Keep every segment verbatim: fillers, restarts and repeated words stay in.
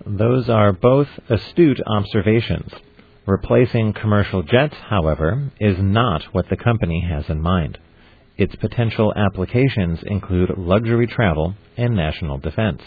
Those are both astute observations. Replacing commercial jets, however, is not what the company has in mind. Its potential applications include luxury travel and national defense.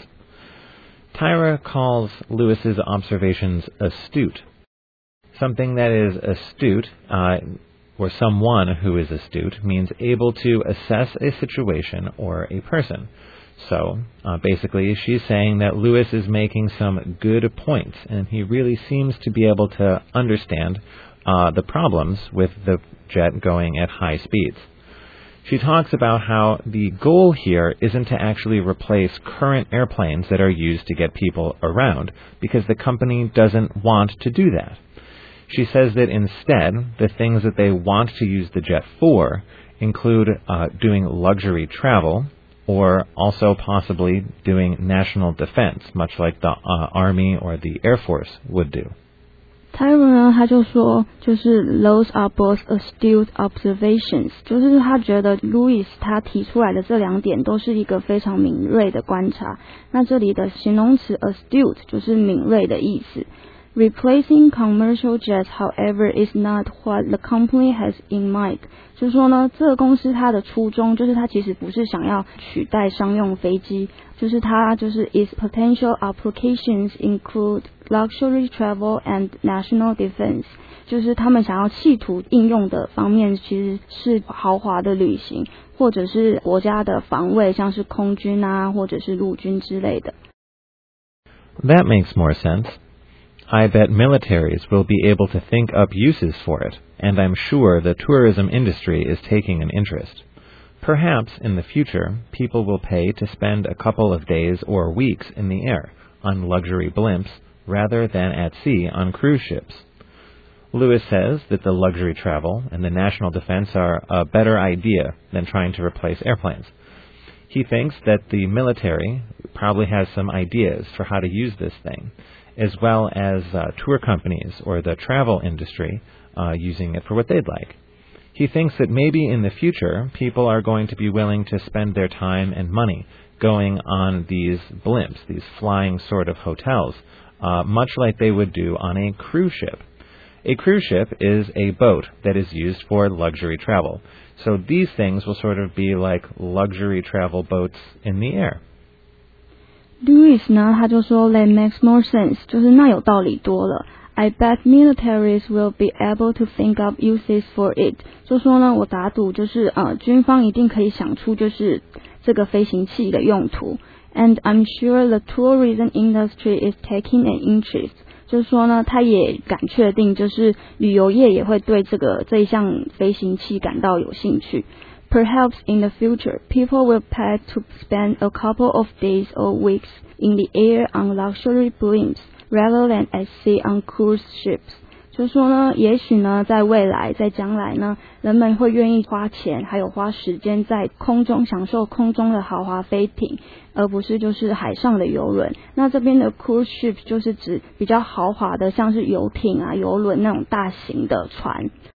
Tyra calls Lewis's observations astute. Something that is astute, uh, or someone who is astute, means able to assess a situation or a person. So, uh, basically, she's saying that Lewis is making some good points, and he really seems to be able to understand uh, the problems with the jet going at high speeds. She talks about how the goal here isn't to actually replace current airplanes that are used to get people around, because the company doesn't want to do that. She says that instead, the things that they want to use the jet for include uh, doing luxury travel, or also possibly doing national defense, much like the uh, Army or the Air Force would do. Tyra 呢，他就说，就是 those are both astute observations， 就是他觉得 Lewis 他提出来的这两点都是一个非常敏锐的观察。那这里的形容词 astute 就是敏锐的意思。Replacing commercial jets, however, is not what the company has in mind. 就是说呢，这个公司它的初衷就是它其实不是想要取代商用飞机，就是它就是 its potential applications include luxury travel and national defense. 就是他们想要企图应用的方面其实是豪华的旅行，或者是国家的防卫，像是空军啊，或者是陆军之类的。 That makes more sense.I bet militaries will be able to think up uses for it, and I'm sure the tourism industry is taking an interest. Perhaps in the future, people will pay to spend a couple of days or weeks in the air on luxury blimps rather than at sea on cruise ships. Lewis says that the luxury travel and the national defense are a better idea than trying to replace airplanes. He thinks that the military probably has some ideas for how to use this thing, as well as uh, tour companies or the travel industry uh, using it for what they'd like. He thinks that maybe in the future, people are going to be willing to spend their time and money going on these blimps, these flying sort of hotels, uh, much like they would do on a cruise ship. A cruise ship is a boat that is used for luxury travel. So these things will sort of be like luxury travel boats in the air. Lewis 呢，他就说 that makes more sense， 就是那有道理多了。I bet militaries will be able to think up uses for it。就说呢，我打赌就是呃，军方一定可以想出就是这个飞行器的用途。And I'm sure the tourism industry is taking an interest。就是说呢，他也敢确定，就是旅游业也会对这个这一项飞行器感到有兴趣。Perhaps in the future, people will pay to spend a couple of days or weeks in the air on luxury blimps rather than at sea on cruise ships. 就是说呢，也许呢，在未来，在将来呢，人们会愿意花钱，还有花时间在空中享受空中的豪华飞艇，而不是就是海上的游轮。那这边的 cruise ship 就是指比较豪华的，像是游艇啊、游轮那种大型的船。